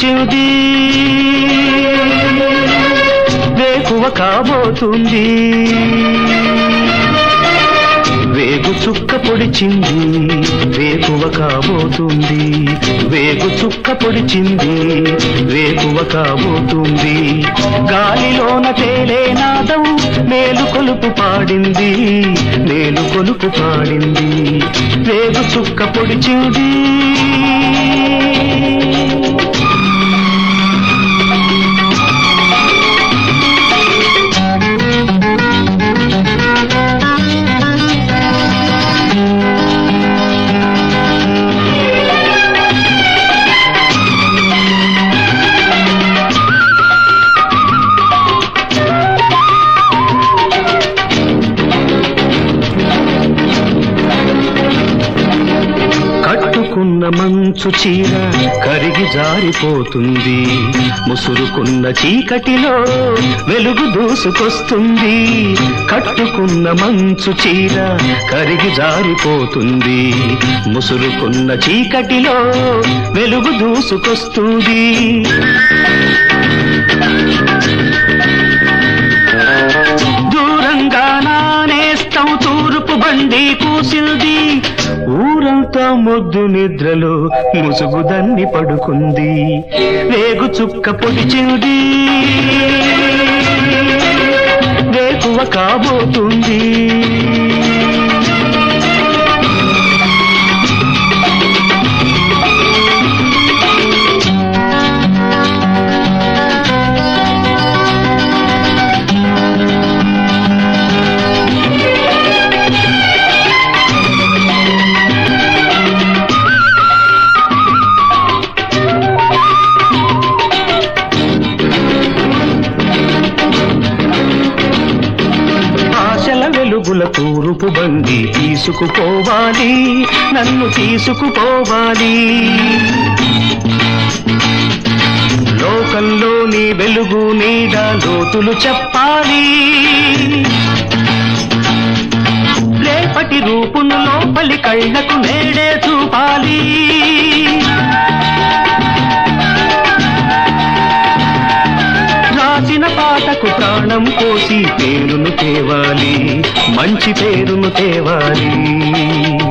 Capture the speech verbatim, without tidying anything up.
పొడిచింది వేకువ కాబోతుంది వేగు చుక్క పొడిచింది వేకువ కాబోతుంది వేగు చుక్క పొడిచింది వేకువ కాబోతుంది గాలిలోన తేలే నాదం మేలు కొలుపు పాడింది మేలు కొలుపు పాడింది వేగు చుక్క పొడిచింది కట్టుకున్న మంచు చీర కరిగి జారిపోతుంది ముసురుకున్న చీకటిలో వెలుగు దూసుకొస్తుంది కట్టుకున్న మంచు చీర కరిగి జారిపోతుంది ముసురుకున్న చీకటిలో వెలుగు దూసుకొస్తుంది దూరంగా నానేస్తాం తూర్పు బండి కూసింది ఊరంతా మొద్దు నిద్రలో ముసుగుదన్ని పడుకుంది వేగు చుక్క పొడిచింది వేకువ కాబోతుంది వెలుగుల తూరుపు బండి తీసుకుపోవాలి నన్ను తీసుకుపోవాలి లోకంలోని వెలుగు నీడ లోతులు చెప్పాలి రేపటి రూపును లోపలి కళ్ళకు నేడే చూపాలి రాసిన పాటకు ప్రాణం పోసి పేరును తేవాలి మంచి పేరును తేవాలి